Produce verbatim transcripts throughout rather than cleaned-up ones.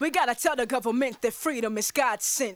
We gotta tell the government that freedom is God sent.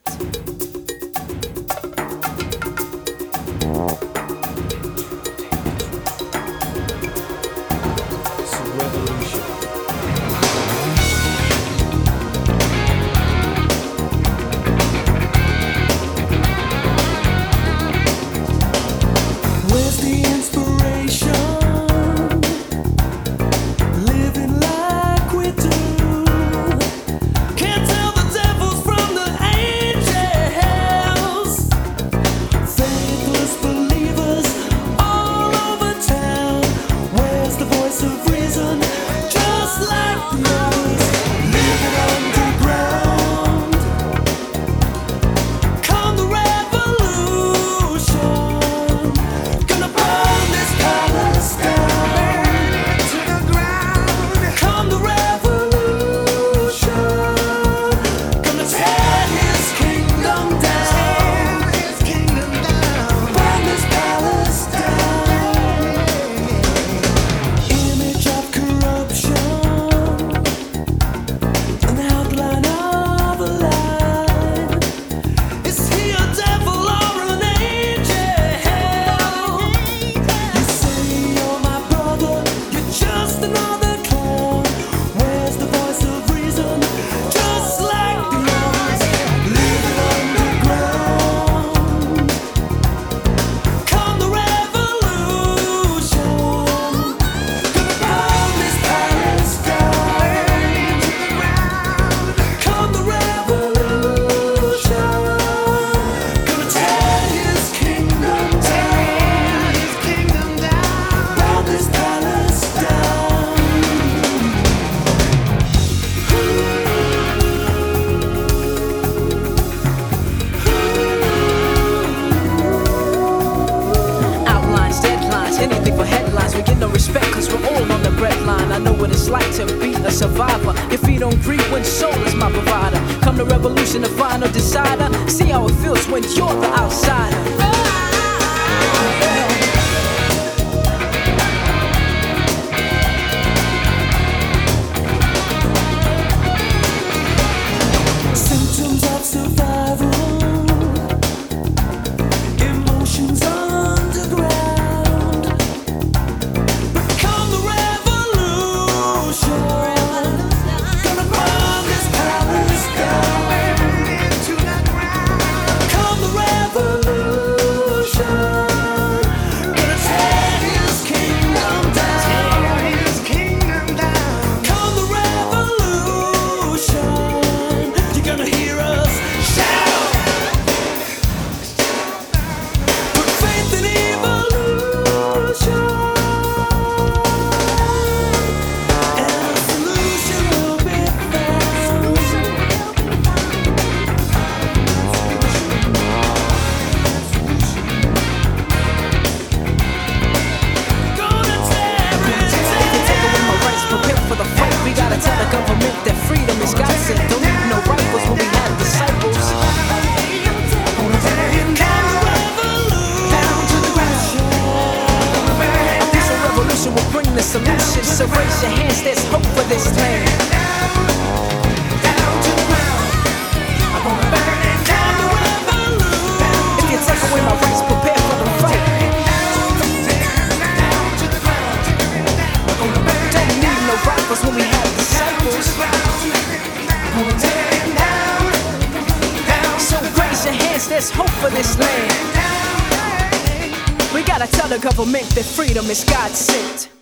I know what it's like to be a survivor. Your feet don't breathe when soul is my provider. Come to revolution, the final decider. See how it feels when you're the outsider. Symptoms of survival, emotions underground. But come the revolution, gonna burn this palace down into the ground. Come the revolution, gonna tear his kingdom down. Tear his kingdom down. Come the revolution. You're gonna hear us shout. Put faith in evolution, and a solution will be found. Gonna tear it Take away my rights, prepare for the fight. We gotta tell the government that freedom is God sent. Don't need no rifles when we have disciples. This a revolution will bring the solution. So raise your hands, there's hope for this land. If you take away my rights, prepare for the fight. Don't need no rifles when we have disciples. So raise your hands, there's hope for this land. We gotta tell the government that freedom is God sent.